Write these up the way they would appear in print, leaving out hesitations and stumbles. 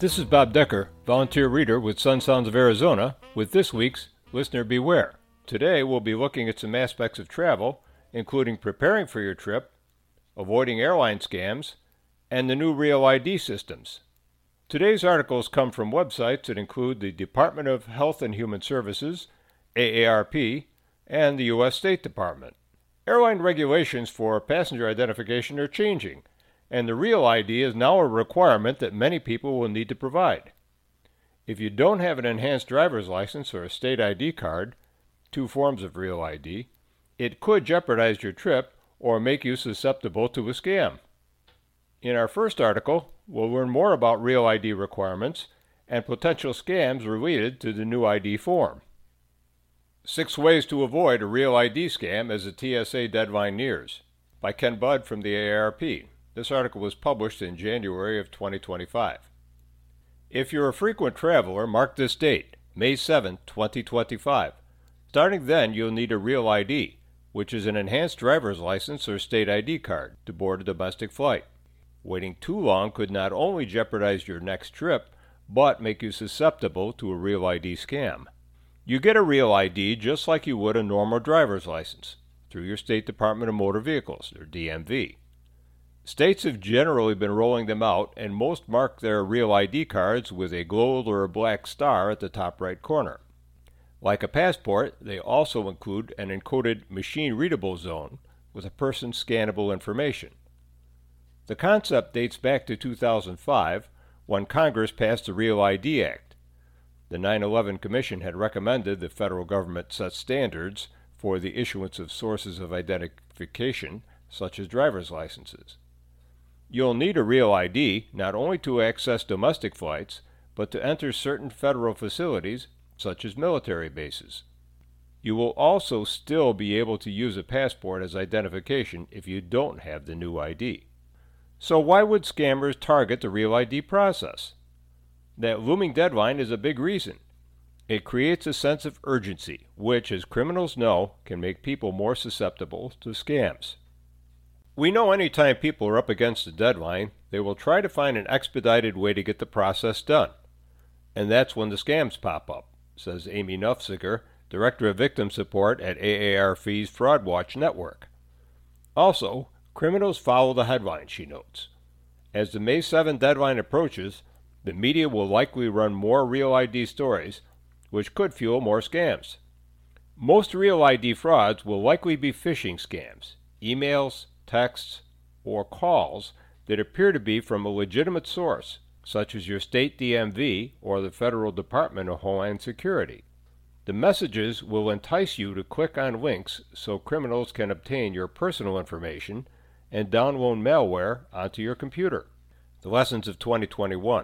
This is Bob Decker, volunteer reader with Sun Sounds of Arizona, with this week's Listener Beware. Today we'll be looking at some aspects of travel, including preparing for your trip, avoiding airline scams, and the new Real ID systems. Today's articles come from websites that include the Department of Health and Human Services, AARP, and the U.S. State Department. Airline regulations for passenger identification are changing, and the Real ID is now a requirement that many people will need to provide. If you don't have an enhanced driver's license or a state ID card, two forms of Real ID, it could jeopardize your trip or make you susceptible to a scam. In our first article, we'll learn more about Real ID requirements and potential scams related to the new ID form. 6 Ways to Avoid a Real ID Scam as the TSA Deadline Nears, by Ken Budd from the AARP. This article was published in January of 2025. If you're a frequent traveler, mark this date, May 7, 2025. Starting then, you'll need a Real ID, which is an enhanced driver's license or state ID card, to board a domestic flight. Waiting too long could not only jeopardize your next trip, but make you susceptible to a Real ID scam. You get a Real ID just like you would a normal driver's license, through your State Department of Motor Vehicles, or DMV. States have generally been rolling them out, and most mark their Real ID cards with a gold or a black star at the top right corner. Like a passport, they also include an encoded machine-readable zone with a person's scannable information. The concept dates back to 2005, when Congress passed the Real ID Act. The 9/11 Commission had recommended the federal government set standards for the issuance of sources of identification, such as driver's licenses. You'll need a Real ID not only to access domestic flights, but to enter certain federal facilities, such as military bases. You will also still be able to use a passport as identification if you don't have the new ID. So why would scammers target the Real ID process? That looming deadline is a big reason. It creates a sense of urgency, which, as criminals know, can make people more susceptible to scams. We know any time people are up against a deadline, they will try to find an expedited way to get the process done. And that's when the scams pop up, says Amy Nufziger, Director of Victim Support at AARP's Fraud Watch Network. Also, criminals follow the headline, she notes. As the May 7 deadline approaches, the media will likely run more Real ID stories, which could fuel more scams. Most Real ID frauds will likely be phishing scams, emails, texts, or calls that appear to be from a legitimate source, such as your state DMV or the Federal Department of Homeland Security. The messages will entice you to click on links so criminals can obtain your personal information and download malware onto your computer. The lessons of 2021.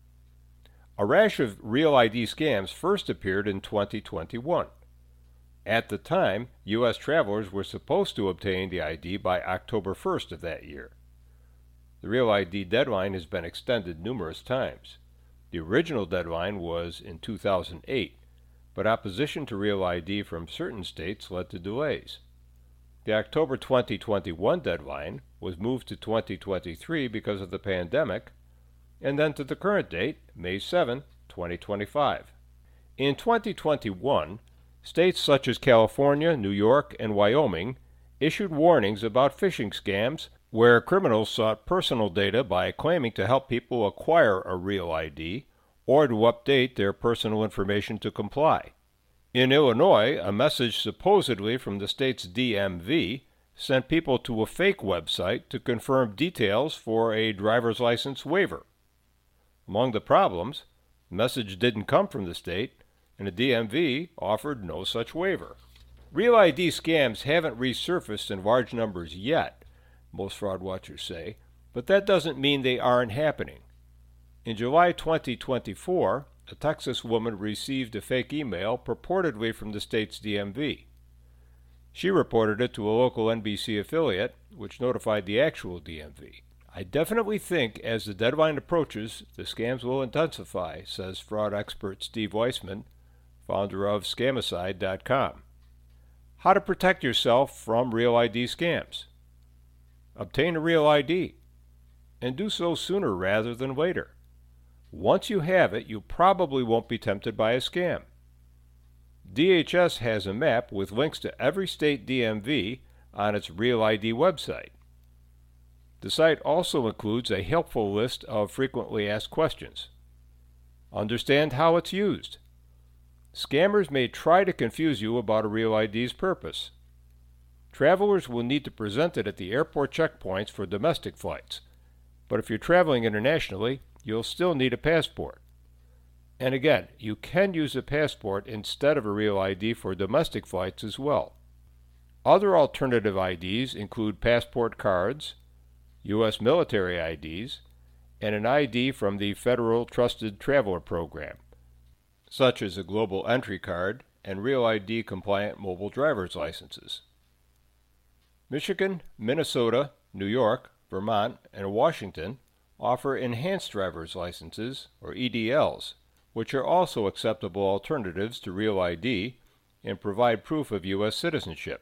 A rash of Real ID scams first appeared in 2021. At the time, U.S. travelers were supposed to obtain the ID by October 1st of that year. The Real ID deadline has been extended numerous times. The original deadline was in 2008, but opposition to Real ID from certain states led to delays. The October 2021 deadline was moved to 2023 because of the pandemic, and then to the current date, May 7, 2025. In 2021, states such as California, New York, and Wyoming issued warnings about phishing scams where criminals sought personal data by claiming to help people acquire a Real ID or to update their personal information to comply. In Illinois, a message supposedly from the state's DMV sent people to a fake website to confirm details for a driver's license waiver. Among the problems, the message didn't come from the state, and the DMV offered no such waiver. Real ID scams haven't resurfaced in large numbers yet, most fraud watchers say, but that doesn't mean they aren't happening. In July 2024, a Texas woman received a fake email purportedly from the state's DMV. She reported it to a local NBC affiliate, which notified the actual DMV. I definitely think as the deadline approaches, the scams will intensify, says fraud expert Steve Weissman, founder of Scamicide.com. How to protect yourself from Real ID scams. Obtain a Real ID, and do so sooner rather than later. Once you have it, you probably won't be tempted by a scam. DHS has a map with links to every state DMV on its Real ID website. The site also includes a helpful list of frequently asked questions. Understand how it's used. Scammers may try to confuse you about a Real ID's purpose. Travelers will need to present it at the airport checkpoints for domestic flights, but if you're traveling internationally, you'll still need a passport. And again, you can use a passport instead of a Real ID for domestic flights as well. Other alternative IDs include passport cards, U.S. military IDs, and an ID from the Federal Trusted Traveler Program, such as a Global Entry Card and Real ID compliant mobile driver's licenses. Michigan, Minnesota, New York, Vermont, and Washington offer enhanced driver's licenses, or EDLs, which are also acceptable alternatives to Real ID and provide proof of U.S. citizenship.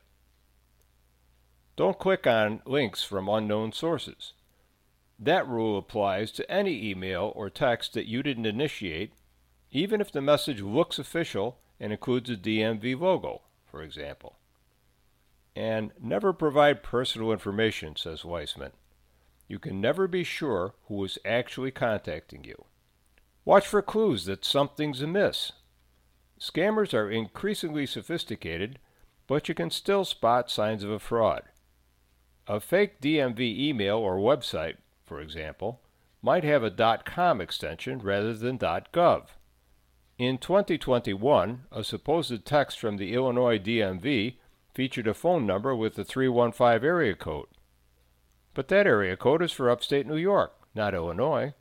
Don't click on links from unknown sources. That rule applies to any email or text that you didn't initiate, even if the message looks official and includes a DMV logo, for example. And never provide personal information, says Weissman. You can never be sure who is actually contacting you. Watch for clues that something's amiss. Scammers are increasingly sophisticated, but you can still spot signs of a fraud. A fake DMV email or website, for example, might have a .com extension rather than .gov. In 2021, a supposed text from the Illinois DMV featured a phone number with the 315 area code. But that area code is for upstate New York, not Illinois.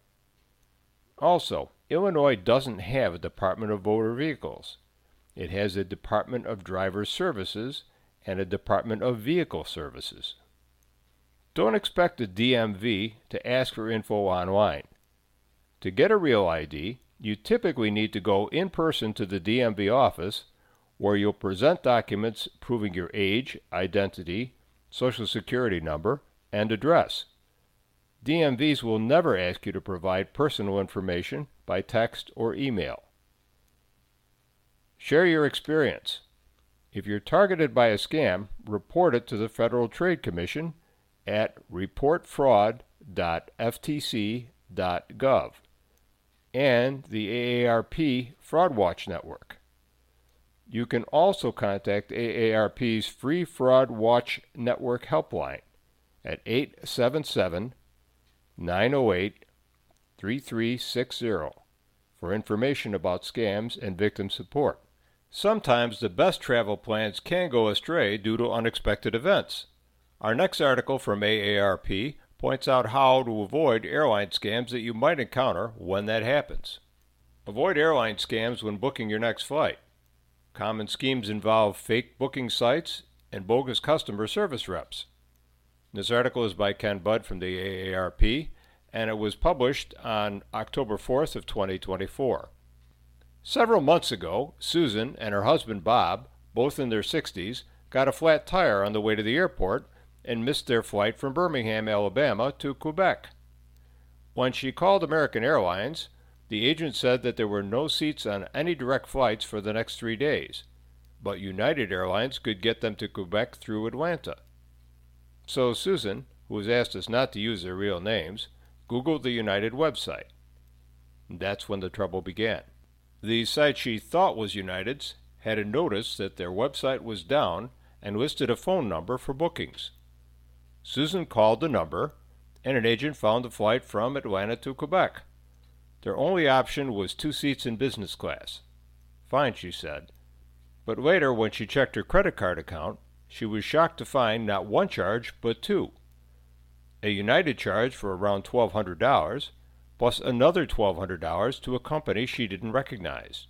Also, Illinois doesn't have a Department of Motor Vehicles. It has a Department of Driver Services and a Department of Vehicle Services. Don't expect the DMV to ask for info online. To get a Real ID, you typically need to go in person to the DMV office, where you'll present documents proving your age, identity, social security number, and address. DMVs will never ask you to provide personal information by text or email. Share your experience. If you're targeted by a scam, report it to the Federal Trade Commission at reportfraud.ftc.gov and the AARP Fraud Watch Network. You can also contact AARP's Free Fraud Watch Network helpline at 877-908-3360 for information about scams and victim support. Sometimes the best travel plans can go astray due to unexpected events. Our next article from AARP points out how to avoid airline scams that you might encounter when that happens. Avoid airline scams when booking your next flight. Common schemes involve fake booking sites and bogus customer service reps. This article is by Ken Budd from the AARP, and it was published on October 4th of 2024. Several months ago, Susan and her husband Bob, both in their 60s, got a flat tire on the way to the airport and missed their flight from Birmingham, Alabama to Quebec. When she called American Airlines, the agent said that there were no seats on any direct flights for the next 3 days, but United Airlines could get them to Quebec through Atlanta. So Susan, who was asked us not to use their real names, Googled the United website. That's when the trouble began. The site she thought was United's had a notice that their website was down and listed a phone number for bookings. Susan called the number, and an agent found the flight from Atlanta to Quebec. Their only option was 2 seats in business class. Fine, she said. But later, when she checked her credit card account, she was shocked to find not 1 charge, but 2. A United charge for around $1,200, plus another $1,200 to a company she didn't recognize.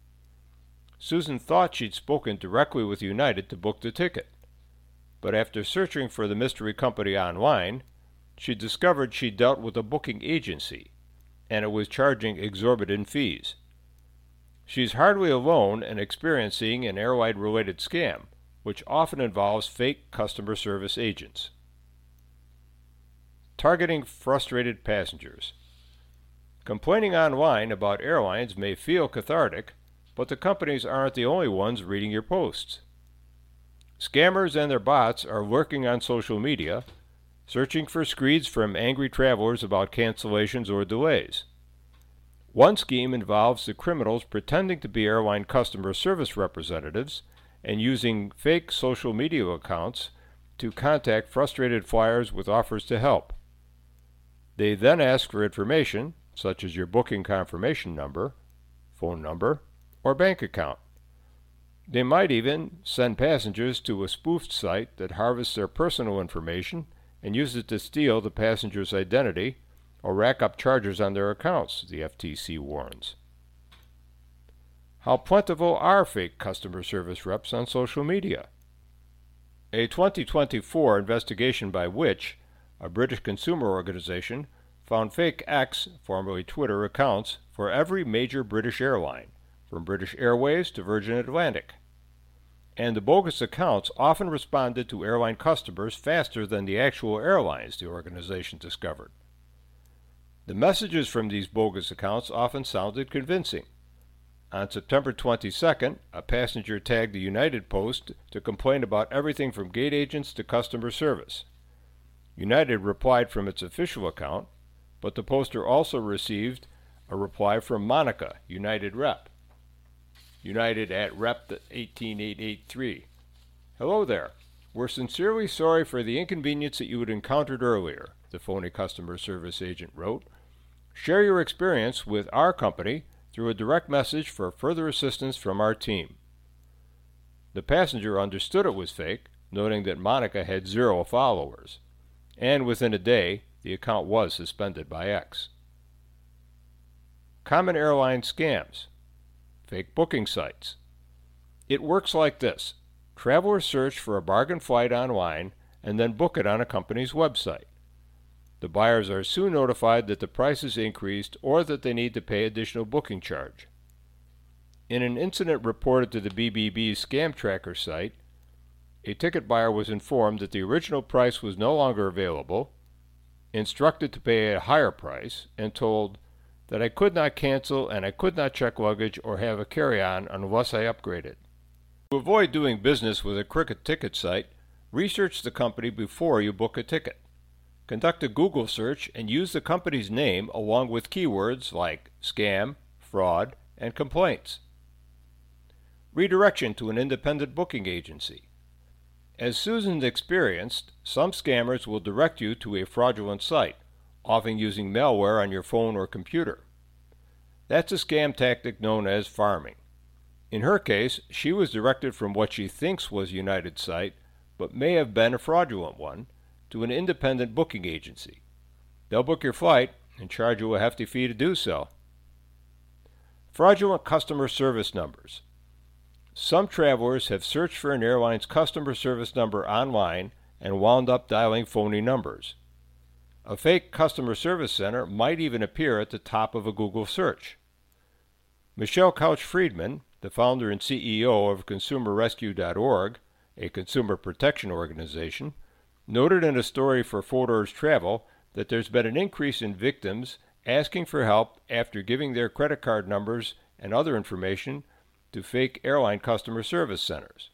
Susan thought she'd spoken directly with United to book the ticket, but after searching for the mystery company online, she discovered she dealt with a booking agency, and it was charging exorbitant fees. She's hardly alone in experiencing an airline-related scam, which often involves fake customer service agents. Targeting frustrated passengers. Complaining online about airlines may feel cathartic, but the companies aren't the only ones reading your posts. Scammers and their bots are lurking on social media, searching for screeds from angry travelers about cancellations or delays. One scheme involves the criminals pretending to be airline customer service representatives and using fake social media accounts to contact frustrated flyers with offers to help. They then ask for information, such as your booking confirmation number, phone number, or bank account. They might even send passengers to a spoofed site that harvests their personal information and use it to steal the passenger's identity or rack up charges on their accounts, the FTC warns. How plentiful are fake customer service reps on social media? A 2024 investigation by Which, a British consumer organization, found fake X, formerly Twitter, accounts for every major British airline, from British Airways to Virgin Atlantic. And the bogus accounts often responded to airline customers faster than the actual airlines, the organization discovered. The messages from these bogus accounts often sounded convincing. On September 22nd, a passenger tagged the United Post to complain about everything from gate agents to customer service. United replied from its official account, but the poster also received a reply from Monica, United rep. United at rep18883. Hello there. We're sincerely sorry for the inconvenience that you had encountered earlier, the phony customer service agent wrote. Share your experience with our company through a direct message for further assistance from our team. The passenger understood it was fake, noting that Monica had 0 followers, and within a day, the account was suspended by X. Common airline scams. Fake booking sites. It works like this. Travelers search for a bargain flight online and then book it on a company's website. The buyers are soon notified that the price is increased or that they need to pay additional booking charge. In an incident reported to the BBB's Scam Tracker site, a ticket buyer was informed that the original price was no longer available, instructed to pay a higher price, and told that I could not cancel and I could not check luggage or have a carry-on unless I upgraded. To avoid doing business with a crooked ticket site, research the company before you book a ticket. Conduct a Google search and use the company's name along with keywords like scam, fraud, and complaints. Redirection to an independent booking agency. As Susan experienced, some scammers will direct you to a fraudulent site, often using malware on your phone or computer. That's a scam tactic known as farming. In her case, she was directed from what she thinks was United's site, but may have been a fraudulent one, to an independent booking agency. They'll book your flight and charge you a hefty fee to do so. Fraudulent customer service numbers. Some travelers have searched for an airline's customer service number online and wound up dialing phony numbers. A fake customer service center might even appear at the top of a Google search. Michelle Couch-Friedman, the founder and CEO of ConsumerRescue.org, a consumer protection organization, noted in a story for 4Doors Travel that there's been an increase in victims asking for help after giving their credit card numbers and other information to fake airline customer service centers.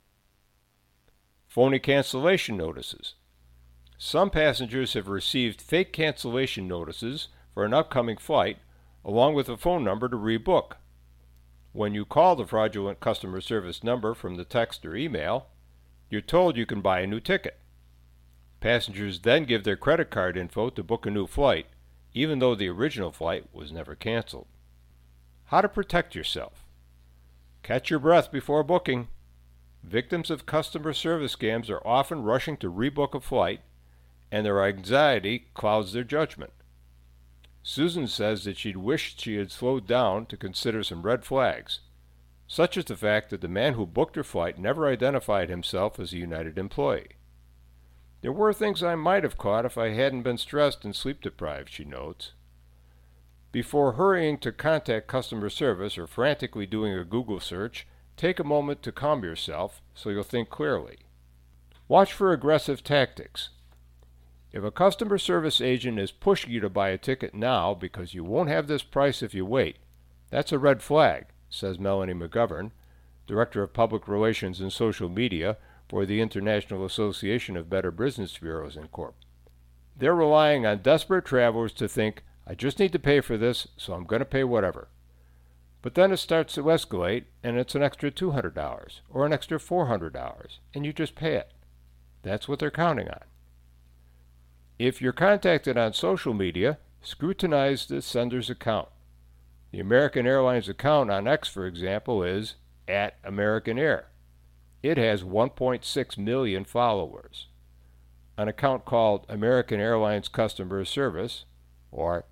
Phony cancellation notices. Some passengers have received fake cancellation notices for an upcoming flight along with a phone number to rebook. When you call the fraudulent customer service number from the text or email, you're told you can buy a new ticket. Passengers then give their credit card info to book a new flight, even though the original flight was never canceled. How to protect yourself. Catch your breath before booking. Victims of customer service scams are often rushing to rebook a flight, and their anxiety clouds their judgment. Susan says that she'd wished she had slowed down to consider some red flags, such as the fact that the man who booked her flight never identified himself as a United employee. There were things I might have caught if I hadn't been stressed and sleep-deprived, she notes. Before hurrying to contact customer service or frantically doing a Google search, take a moment to calm yourself so you'll think clearly. Watch for aggressive tactics. If a customer service agent is pushing you to buy a ticket now because you won't have this price if you wait, that's a red flag, says Melanie McGovern, Director of Public Relations and Social Media for the International Association of Better Business Bureaus, Inc. They're relying on desperate travelers to think, I just need to pay for this, so I'm going to pay whatever. But then it starts to escalate, and it's an extra $200 or an extra $400, and you just pay it. That's what they're counting on. If you're contacted on social media, scrutinize the sender's account. The American Airlines account on X, for example, is @AmericanAir. It has 1.6 million followers. An account called American Airlines Customer Service, or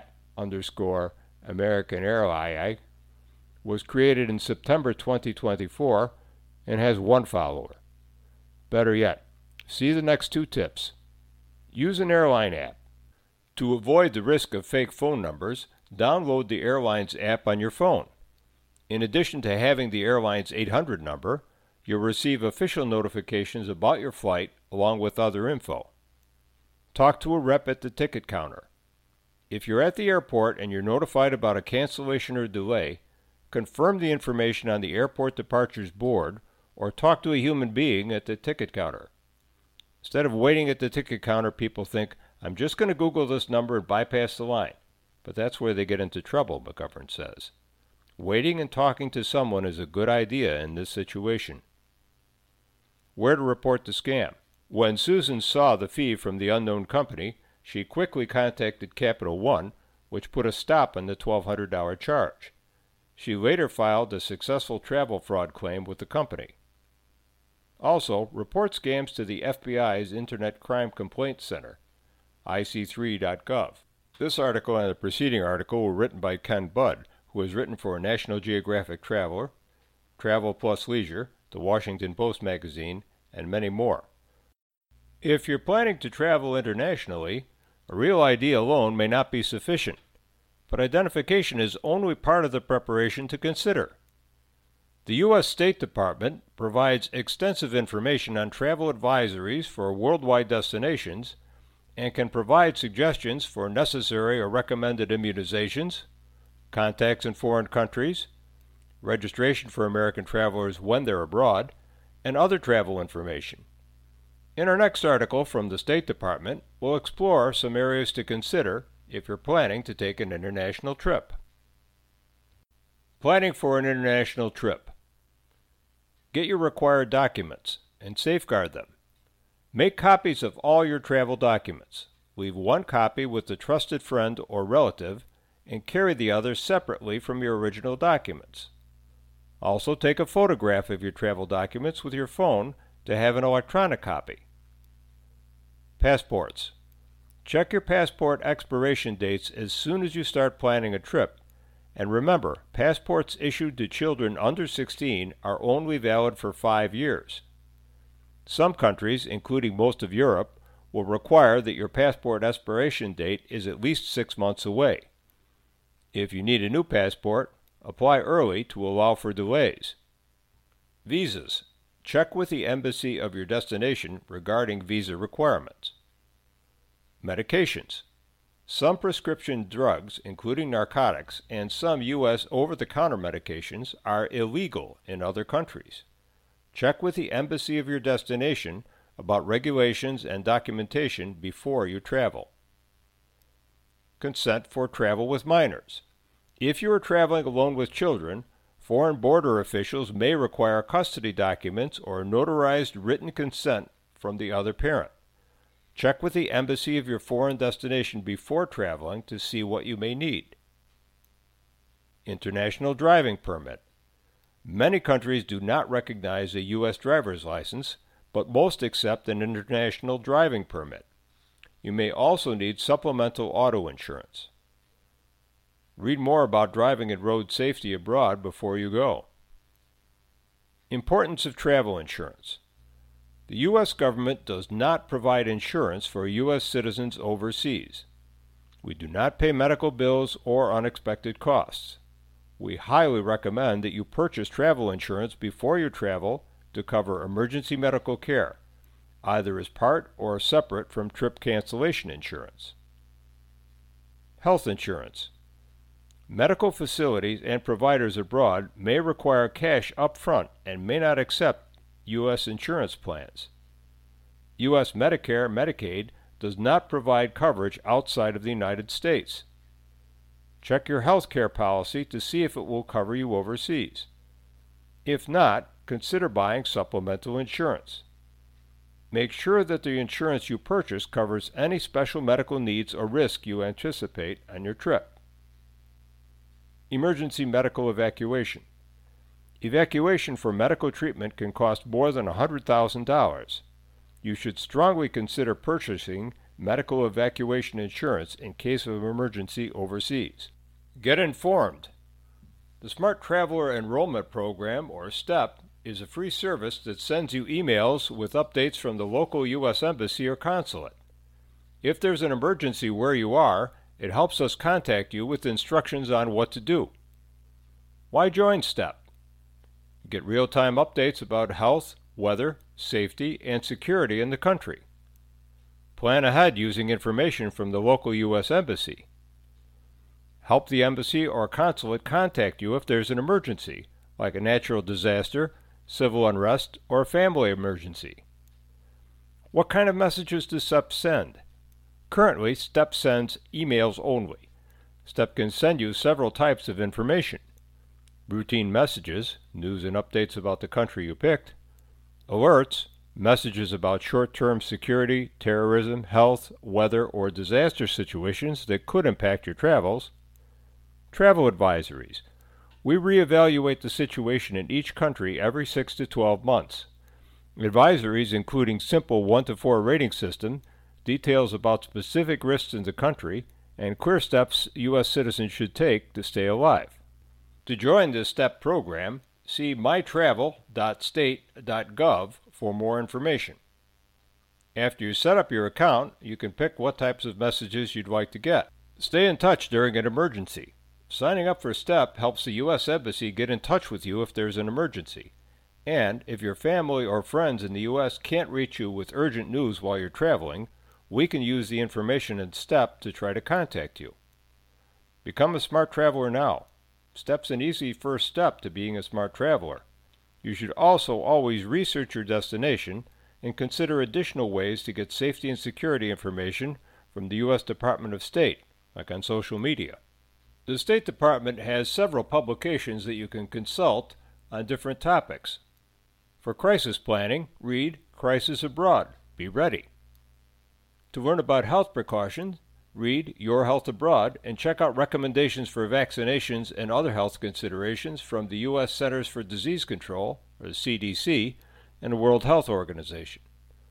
@_AmericanAirlines, was created in September 2024 and has 1 follower. Better yet, see the next 2 tips. Use an airline app. To avoid the risk of fake phone numbers, download the airline's app on your phone. In addition to having the airline's 800 number, you'll receive official notifications about your flight along with other info. Talk to a rep at the ticket counter. If you're at the airport and you're notified about a cancellation or delay, confirm the information on the airport departures board or talk to a human being at the ticket counter. Instead of waiting at the ticket counter, people think, I'm just going to Google this number and bypass the line. But that's where they get into trouble, McGovern says. Waiting and talking to someone is a good idea in this situation. Where to report the scam? When Susan saw the fee from the unknown company, she quickly contacted Capital One, which put a stop on the $1,200 charge. She later filed a successful travel fraud claim with the company. Also, report scams to the FBI's Internet Crime Complaint Center, ic3.gov. This article and the preceding article were written by Ken Budd, who has written for National Geographic Traveler, Travel Plus Leisure, The Washington Post Magazine, and many more. If you're planning to travel internationally, a real ID alone may not be sufficient, but identification is only part of the preparation to consider. The U.S. State Department provides extensive information on travel advisories for worldwide destinations and can provide suggestions for necessary or recommended immunizations, contacts in foreign countries, registration for American travelers when they're abroad, and other travel information. In our next article from the State Department, we'll explore some areas to consider if you're planning to take an international trip. Planning for an international trip. Get your required documents and safeguard them. Make copies of all your travel documents. Leave 1 copy with a trusted friend or relative and carry the other separately from your original documents. Also take a photograph of your travel documents with your phone to have an electronic copy. Passports. Check your passport expiration dates as soon as you start planning a trip. And remember, passports issued to children under 16 are only valid for 5 years. Some countries, including most of Europe, will require that your passport expiration date is at least 6 months away. If you need a new passport, apply early to allow for delays. Visas. Check with the embassy of your destination regarding visa requirements. Medications. Some prescription drugs, including narcotics, and some U.S. over-the-counter medications are illegal in other countries. Check with the embassy of your destination about regulations and documentation before you travel. Consent for travel with minors. If you are traveling alone with children, foreign border officials may require custody documents or notarized written consent from the other parent. Check with the embassy of your foreign destination before traveling to see what you may need. International driving permit. Many countries do not recognize a U.S. driver's license, but most accept an international driving permit. You may also need supplemental auto insurance. Read more about driving and road safety abroad before you go. Importance of travel insurance. The U.S. government does not provide insurance for U.S. citizens overseas. We do not pay medical bills or unexpected costs. We highly recommend that you purchase travel insurance before you travel to cover emergency medical care, either as part or separate from trip cancellation insurance. Health insurance. Medical facilities and providers abroad may require cash up front and may not accept U.S. insurance plans. U.S. Medicare Medicaid does not provide coverage outside of the United States. Check your health care policy to see if it will cover you overseas. If not, consider buying supplemental insurance. Make sure that the insurance you purchase covers any special medical needs or risk you anticipate on your trip. Emergency medical evacuation. Evacuation for medical treatment can cost more than $100,000. You should strongly consider purchasing medical evacuation insurance in case of emergency overseas. Get informed. The Smart Traveler Enrollment Program, or STEP, is a free service that sends you emails with updates from the local U.S. Embassy or consulate. If there's an emergency where you are, it helps us contact you with instructions on what to do. Why join STEP? Get real-time updates about health, weather, safety, and security in the country. Plan ahead using information from the local U.S. Embassy. Help the embassy or consulate contact you if there's an emergency, like a natural disaster, civil unrest, or a family emergency. What kind of messages does STEP send? Currently, STEP sends emails only. STEP can send you several types of information: routine messages, news and updates about the country you picked; alerts, messages about short-term security, terrorism, health, weather, or disaster situations that could impact your travels; travel advisories. We reevaluate the situation in each country every 6 to 12 months. Advisories including simple 1 to 4 rating system, details about specific risks in the country, and clear steps U.S. citizens should take to stay alive. To join this STEP program, see mytravel.state.gov for more information. After you set up your account, you can pick what types of messages you'd like to get. Stay in touch during an emergency. Signing up for STEP helps the U.S. Embassy get in touch with you if there's an emergency. And if your family or friends in the U.S. can't reach you with urgent news while you're traveling, we can use the information in STEP to try to contact you. Become a smart traveler now. STEP's an easy first step to being a smart traveler. You should also always research your destination and consider additional ways to get safety and security information from the U.S. Department of State, like on social media. The State Department has several publications that you can consult on different topics. For crisis planning, read Crisis Abroad. Be ready. To learn about health precautions, read Your Health Abroad and check out recommendations for vaccinations and other health considerations from the U.S. Centers for Disease Control, or the CDC, and the World Health Organization.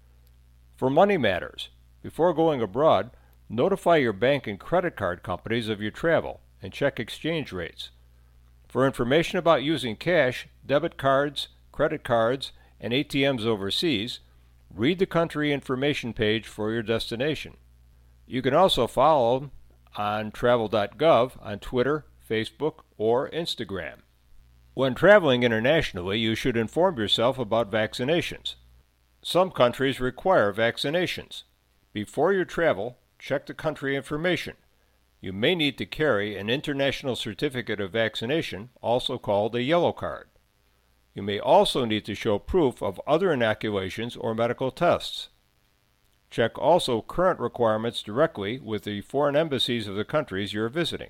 For money matters, before going abroad, notify your bank and credit card companies of your travel and check exchange rates. For information about using cash, debit cards, credit cards, and ATMs overseas, read the country information page for your destination. You can also follow on travel.gov on Twitter, Facebook, or Instagram. When traveling internationally, you should inform yourself about vaccinations. Some countries require vaccinations. Before you travel, check the country information. You may need to carry an international certificate of vaccination, also called a yellow card. You may also need to show proof of other inoculations or medical tests. Check also current requirements directly with the foreign embassies of the countries you are visiting.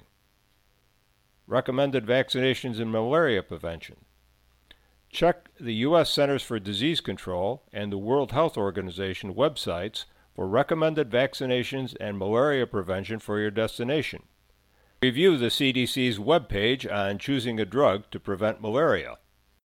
Recommended vaccinations and malaria prevention. Check the U.S. Centers for Disease Control and the World Health Organization websites for recommended vaccinations and malaria prevention for your destination. Review the CDC's webpage on choosing a drug to prevent malaria.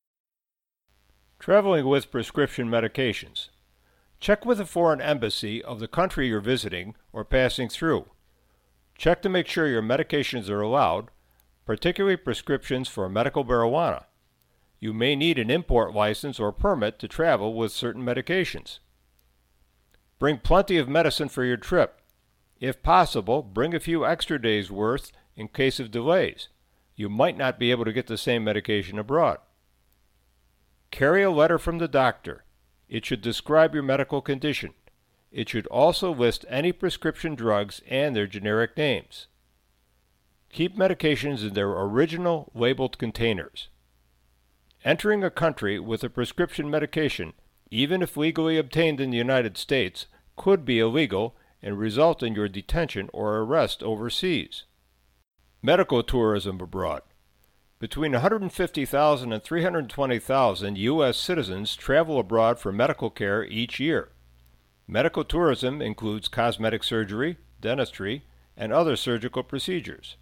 Traveling with prescription medications. Check with the foreign embassy of the country you're visiting or passing through. Check to make sure your medications are allowed, particularly prescriptions for medical marijuana. You may need an import license or permit to travel with certain medications. Bring plenty of medicine for your trip. If possible, bring a few extra days' worth in case of delays. You might not be able to get the same medication abroad. Carry a letter from the doctor. It should describe your medical condition. It should also list any prescription drugs and their generic names. Keep medications in their original labeled containers. Entering a country with a prescription medication, even if legally obtained in the United States, could be illegal and result in your detention or arrest overseas. Medical tourism abroad. Between 150,000 and 320,000 U.S. citizens travel abroad for medical care each year. Medical tourism includes cosmetic surgery, dentistry, and other surgical procedures.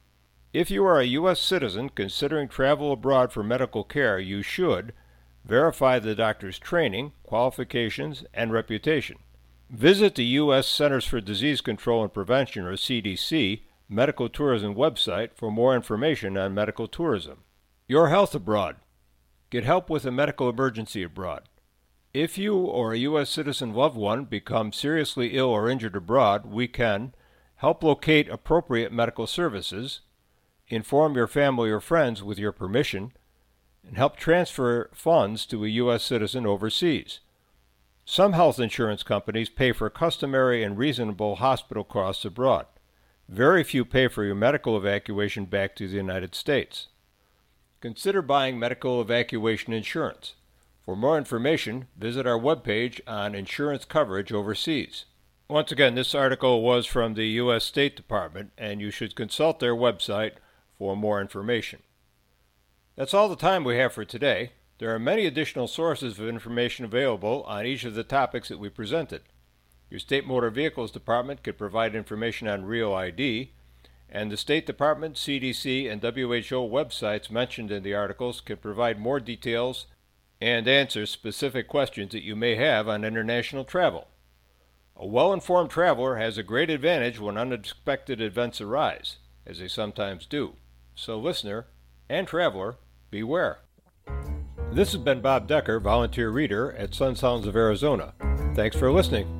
If you are a U.S. citizen considering travel abroad for medical care, you should verify the doctor's training, qualifications, and reputation. Visit the U.S. Centers for Disease Control and Prevention, or CDC, medical tourism website for more information on medical tourism. Your health abroad. Get help with a medical emergency abroad. If you or a U.S. citizen loved one become seriously ill or injured abroad, we can help locate appropriate medical services, inform your family or friends with your permission, and help transfer funds to a U.S. citizen overseas. Some health insurance companies pay for customary and reasonable hospital costs abroad. Very few pay for your medical evacuation back to the United States. Consider buying medical evacuation insurance. For more information, visit our webpage on insurance coverage overseas. Once again, this article was from the U.S. State Department, and you should consult their website for more information. That's all the time we have for today. There are many additional sources of information available on each of the topics that we presented. Your State Motor Vehicles Department could provide information on Real ID, and the State Department, CDC, and WHO websites mentioned in the articles can provide more details and answer specific questions that you may have on international travel. A well-informed traveler has a great advantage when unexpected events arise, as they sometimes do. So listener and traveler, beware. This has been Bob Decker, volunteer reader at Sun Sounds of Arizona. Thanks for listening.